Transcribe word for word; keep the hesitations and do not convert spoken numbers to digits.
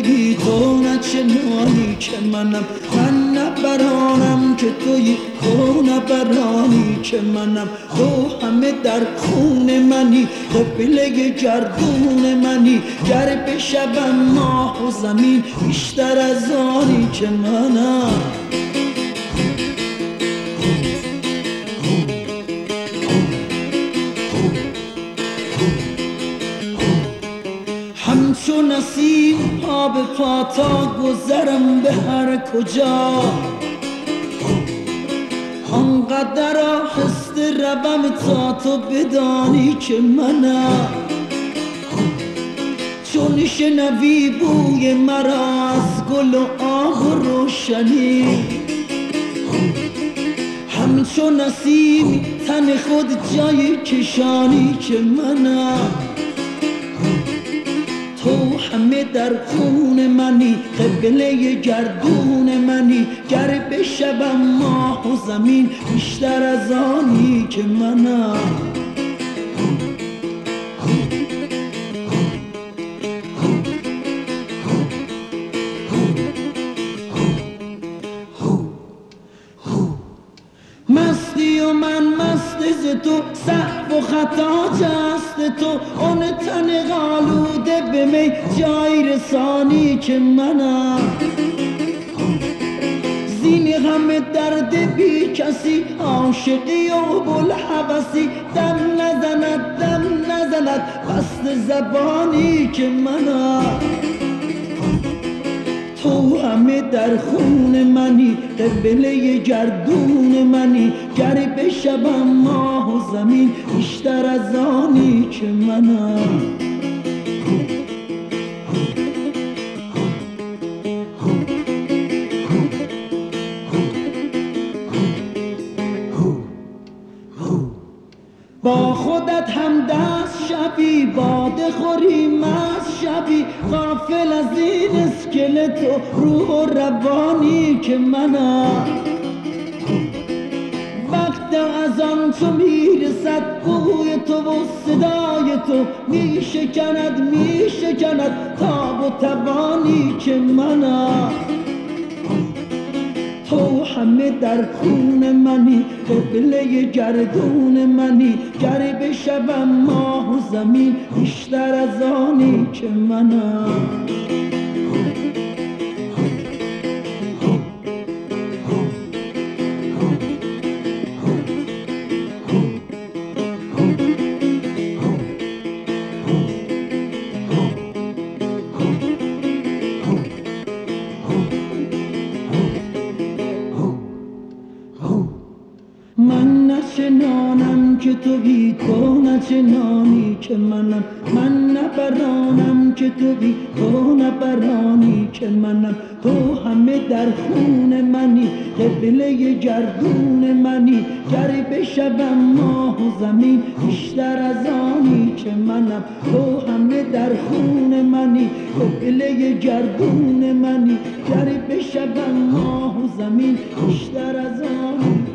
بی تو نه چنانی که منم، من نه برانم که تویی، تو نه برانی که منم. تو همه در خون منی، قبله گردون منی، گر بشوم ماه و زمین بیشتر از آنی که منم. همچو نسیم پا به پا تا گذرم به هر کجا، آنقدر آهسته روم تا تو بدانی که منم. چون شنوی بوی مرا از گل و آه و روشنی، همچو نسیم تن خود جای کشانی که منم. تو همه در خون منی، قبله گردون منی، گر بشوم ماه و زمین بیشتر از آنی که منم. مستی و من مست ز تو، سهو و خطا جست تو، اون تن غالوده به می جای رسانی که منم. زین همه درد بی کسی عاشقی و بلحوثی، دم نزند دم نزند بست زبانی که منم. تو همه در خون منی، قبله گردون منی، گر بشوم ماه و زمین بیشتر از آنی که منم. با خودت هم دست شوی، باده خوری مست شوی، غافل از این اسکلت و روح و روانی که منم. وقت از آن تو میرسد بوی تو و صدای تو، میشکند میشکند تاب و توانی که منم. تو همه در خون منی، قبله گردون منی، گر بشوم ماه و زمین بیشتر از آنی که منم. من نه چنانم که تو بی، تو نه چنانی که منم، من نه برانم که تو بی، تو نه برانی که منم. تو همه در خون منی، قبله گردون منی، گر بشوم ماه و زمین بیشتر از آنی که منم. تو همه در خون منی، قبله گردون منی، گر بشوم ماه و زمین بیشتر از آنی